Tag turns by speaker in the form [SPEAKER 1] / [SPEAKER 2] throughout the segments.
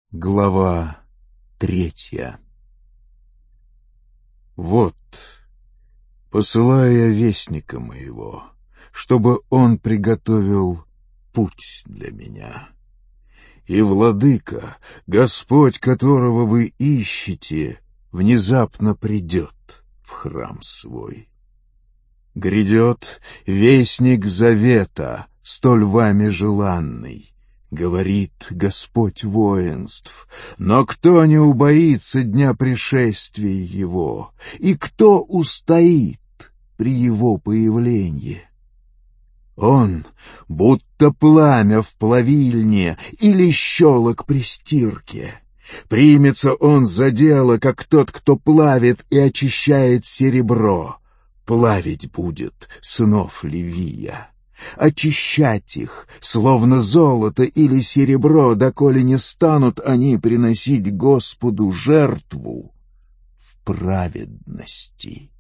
[SPEAKER 1] Глава 3. Вот, посылаю я вестника моего, чтобы он приготовил путь для меня. И владыка, Господь, которого вы ищете, внезапно придет в храм свой. Грядет вестник завета, столь вами желанный, говорит Господь воинств, но кто не убоится дня пришествия его, и кто устоит при его появлении? Он, будто пламя в плавильне или щелок при стирке. Примется он за дело, как тот, кто плавит и очищает серебро. Плавить будет сынов Левия, очищать их, словно золото или серебро, доколе не станут они приносить Господу жертву в праведности.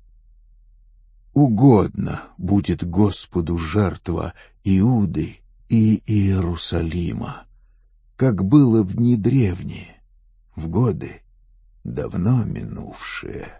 [SPEAKER 1] Угодно будет Господу жертва Иуды и Иерусалима, как было в дни древние, в годы давно минувшие.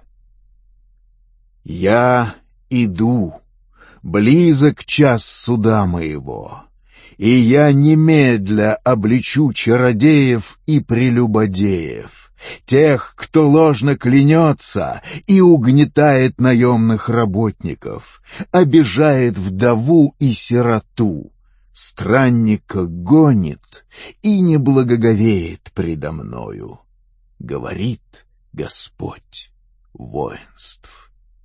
[SPEAKER 1] Я иду, близок час суда моего, и я немедля обличу чародеев и прелюбодеев, тех, кто ложно клянется и угнетает наемных работников, обижает вдову и сироту, странника гонит и не благоговеет предо мною, говорит Господь воинств.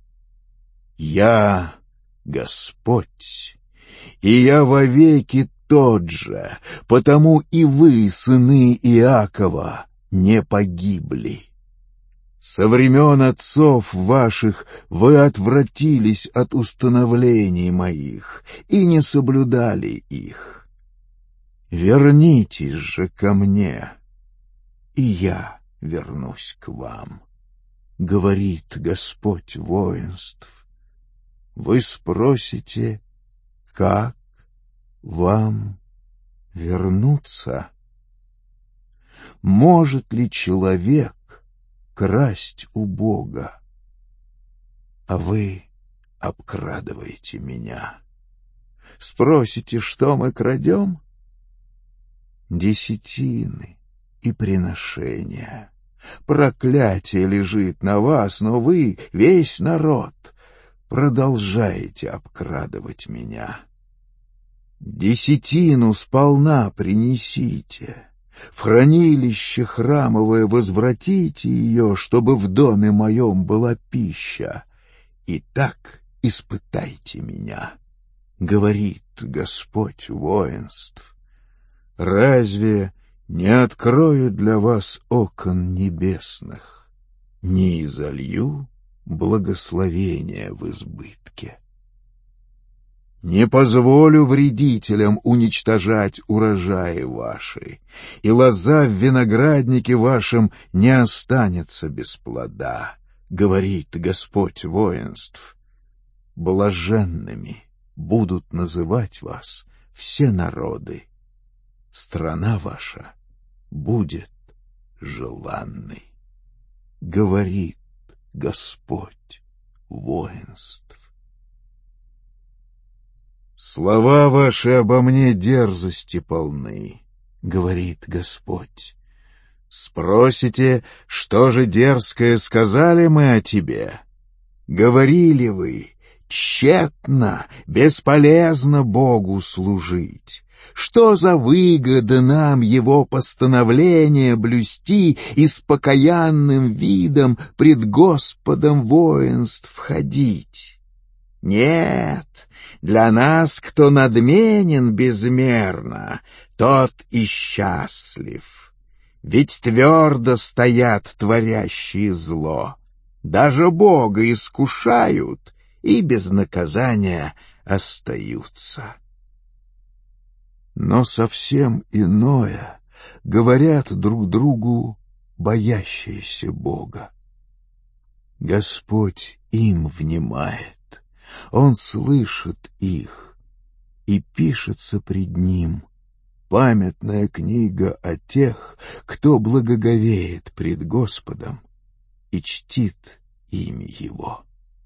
[SPEAKER 1] Я Господь, и я вовеки тот же, потому и вы, сыны Иакова, не погибли. Со времен отцов ваших вы отвратились от установлений моих и не соблюдали их. Вернитесь же ко мне, и я вернусь к вам, говорит Господь воинств. Вы спросите, как вам вернуться? Может ли человек красть у Бога? А вы обкрадываете меня. Спросите, что мы крадем? Десятины и приношения. Проклятие лежит на вас, но вы, весь народ, продолжаете обкрадывать меня. Десятину сполна принесите, в хранилище храмовое возвратите ее, чтобы в доме моем была пища. И так испытайте меня, говорит Господь воинств. Разве не открою для вас окон небесных, не изолью благословение в избытке? Не позволю вредителям уничтожать урожаи ваши, и лоза в винограднике вашем не останется без плода, говорит Господь воинств. Блаженными будут называть вас все народы. Страна ваша будет желанной, говорит Господь воинств. Слова ваши обо мне дерзости полны, говорит Господь. Спросите, что же дерзкое сказали мы о тебе? Говорили вы, тщетно, бесполезно Богу служить. Что за выгода нам его постановление блюсти и с покаянным видом пред Господом воинств ходить? Нет, для нас, кто надменен безмерно, тот и счастлив. Ведь твердо стоят творящие зло, даже Бога искушают и без наказания остаются. Но совсем иное говорят друг другу боящиеся Бога. Господь им внимает, Он слышит их, и пишется пред Ним памятная книга о тех, кто благоговеет пред Господом и чтит имя Его.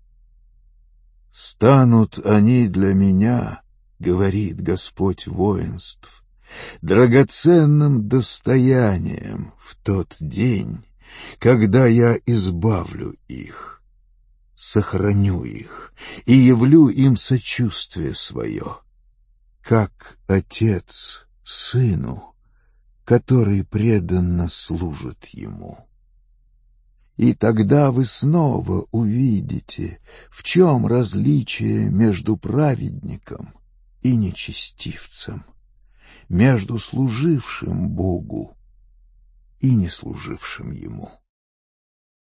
[SPEAKER 1] «Станут они для меня, — говорит Господь воинств, — драгоценным достоянием в тот день, когда я избавлю их, сохраню их и явлю им сочувствие свое, как отец сыну, который преданно служит ему. И тогда вы снова увидите, в чем различие между праведником и нечестивцем, между служившим Богу и не служившим Ему».